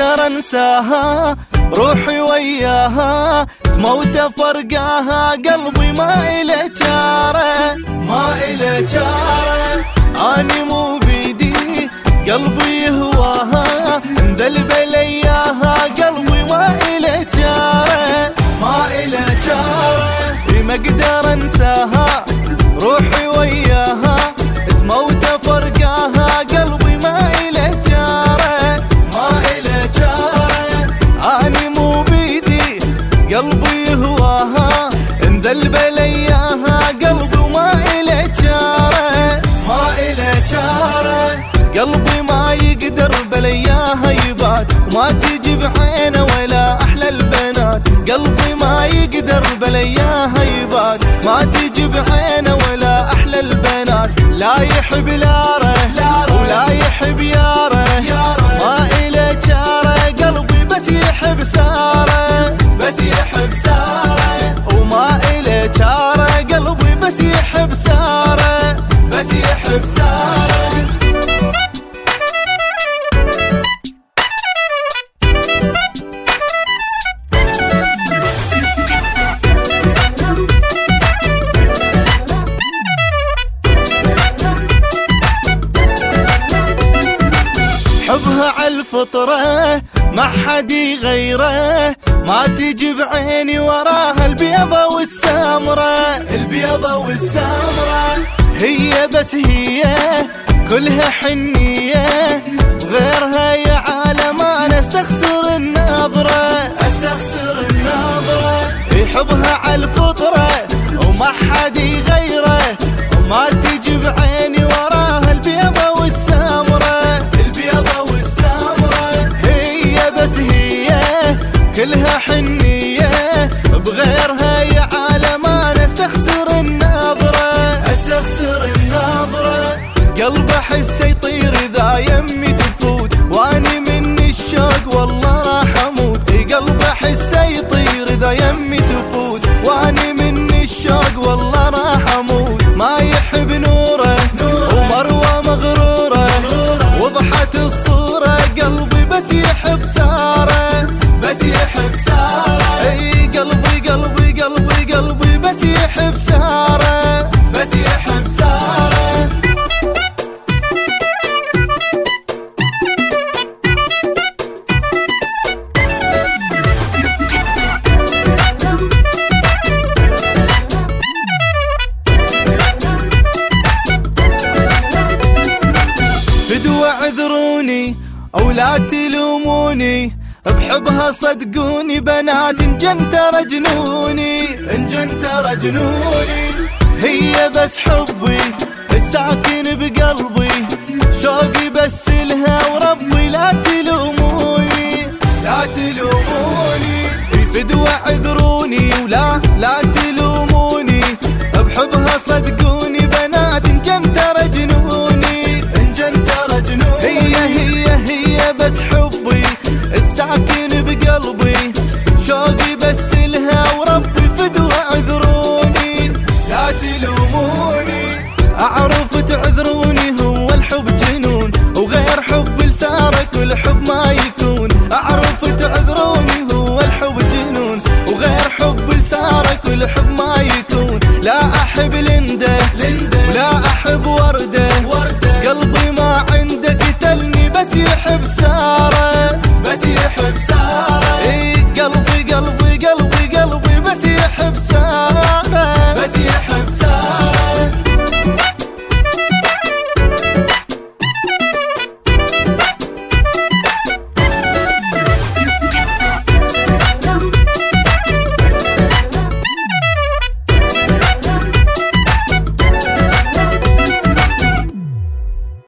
اقدر انساها، روحي وياها تموت فرقاها، قلبي ما إله چاره، ما إله چاره. اني مو بيدي قلبي يهواها، مذلب لياها قلبي ما إله چاره، ما إله چاره. ما اقدر انساها، روحي وياها تموت فرقاها، قلبي ما إله چاره، ما إله چاره. اني مو بيدي قلبي يهواها، انذلب لياها قلبي ما إله چاره، ما إله چاره. قلبي ما يقدر بلياها يبات، وما تجي بعينه ولا احلى البنات. قلبي ما يقدر بلياها يبات، ما تجي بعينه ولا احلى البنات. لا يحب لاره ولا يحب ياره، ما إله چاره. قلبي بس يحب ساره، بس يحب ساره، وما إله چاره. قلبي بس يحب ساره، بس يحب ساره. حبها عالفطرة ما حد غيره، ما تجي بعيني وراها البيضة والسمرة، البيضة والسمرة. هي بس هي كلها حنية، غيرها يا عالم انا استخسر النظرة، استخسر النظرة. حبها عالفطرة وما حد غيره، وما تجي بعيني وراها البيضة والسمرة، البيضة والسمرة. هي بس هي كلها حنية، بغيرها يا عالم انا استخسر النظرة، استخسر النظرة. قلب احسه يطير اذا يمي تفوت، واني من الشوق والله راح اموت. قلب احسه يطير اذا يمي تفوت، واني من الشوق والله راح اموت. ما يحب نوره ومروه مغروره، وضحت الصوره. قلبي بس يحب ساره، بس يحب ساره. اي قلبي قلبي قلبي قلبي بس يحب ساره، بس يحب ساره. فدوى عذروني او لا تلوموني، بحبها صدقوني بنات انجنتر جنوني، انجنتر جنوني. هي بس حبي الساكن بقلبي، شوقي بس لها وربي لا تلوموني، لا تلوموني. فدوى عذروني ولا لا تلوموني، بحبها صدقوني بنات انجنتر جنوني، انجنتر جنوني. هي بس حبي الساكن بقلبي، شوقي بس لها وربي. فدوى عذروني لا تلوموني، اعرف تعذروني هو الحب جنون، وغير حب لساره كل حب ما يكون. اعرف تعذروني هو الحب جنون، وغير حب لساره كل حب ما يكون. لا احب